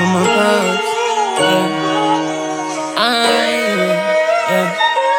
for my pops. Yeah. Yeah.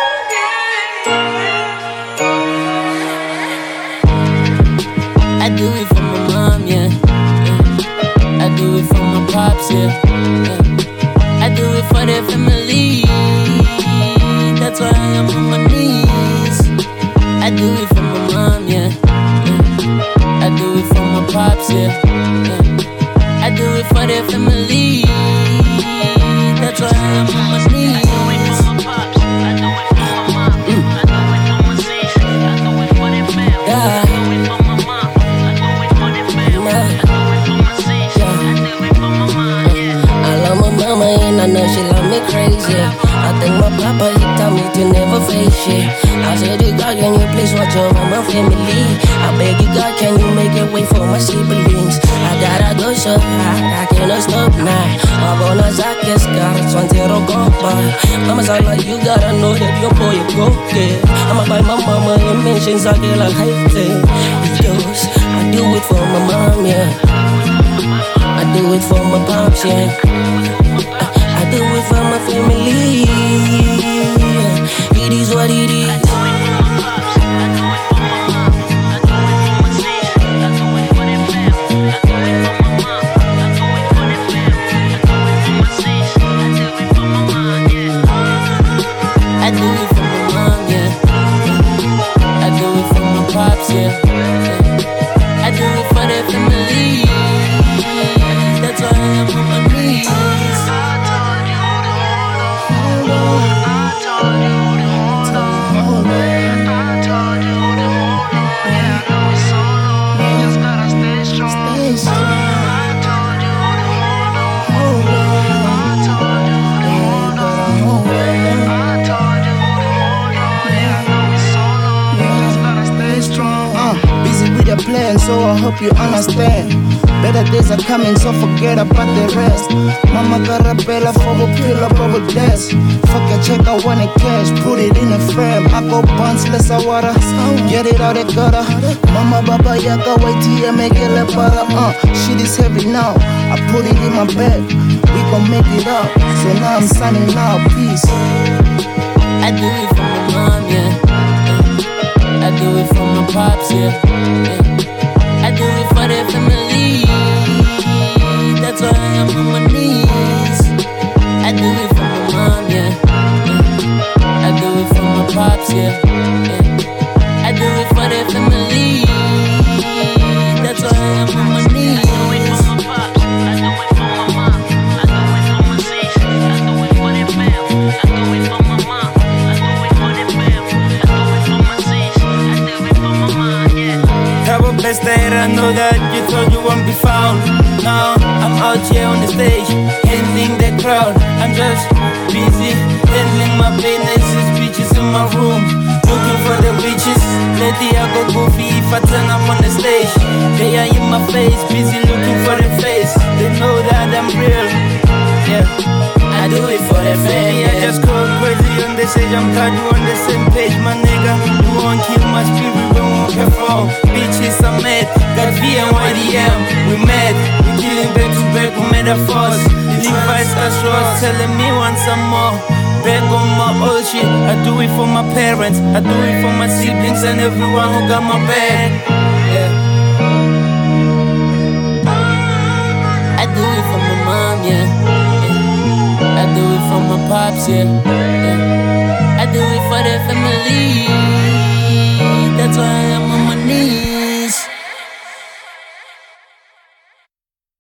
I do it for my mom, yeah. I do it for my pops, yeah. I do it for their family. That's why I'm on my knees. I do it for my mom, yeah. I do it for my pops, yeah. I do it for their family. That's why I'm on my knees. I do it for my pops. I do it for my mom. I do it for my sis. I do it for their family. I do it for my mom. I do it for their family. I do it for my sis. I do it for my mom, yeah. I love my mama and I know she love me crazy. I think my papa, he taught me to never face shit. I said to God, can you please watch over my family? I beg you, God, can you make a way for my siblings? I gotta go so high, I cannot stop now. I'm gonna Zakia Scar, Swantero Gopa. Mama Zala, you gotta know that your boy a go get. I'ma buy my mama and mention Zakia like hey. Because I do it for my mom, yeah. I do it for my pops, yeah. I do it for my family. It is what it is. I do it for my pops. I do it for my mom. I do it for my sis. I do it for their family. I do it for my mom. I do it for their family. I do it for my sis. I do it for my mom, yeah. I do it for my mom, yeah. I do it for my pops, yeah. I do it for their family. That's why I'm on my knees. Plan, so I hope you understand. Better days are coming, so forget about the rest. Mama got a bella for a pill up over desk. Fuck a check, I want it cash, put it in a frame. I go bounce less water, get it out the gutter. Mama baba yaka wait here, make it like butter. Shit is heavy now, I put it in my bag. We gon' make it up, so now I'm signing out, peace. I do it for my mom, yeah. I do it for my pops, yeah. I do it for their family. That's why I'm on my knees. I do it for my mom, yeah. I do it for my pops, yeah. I do it for their family. That's why I'm on my knees. I do it for my pops. I do it for my mom. I do it for my sis. I do it for their family. I do it for my mom. I do it for their family. I do it for my sis. I do it for my mom, yeah. Have a blessed day, I know that you thought you won't be found. Now I'm out here on the stage, handling the crowd. I'm just busy handling my business, bitches in my room, looking for the witches. Lately I go goofy if I turn up on the stage. They are in my face, busy looking for the face. They know that I'm real, yeah. I do it for the family. I just go crazy on the stage. I'm glad you on the same page, my nigga. You won't kill my spirit when we perform. Bitches are mad, got V and YDM. We mad, we killing back to back with metaphors. Levi's got shorts, telling me want some more. Back on my old shit. I do it for my parents, I do it for my siblings and everyone who got my back. Yeah. I do it for my mom, yeah. I do it for my pops, yeah. I do it for their family.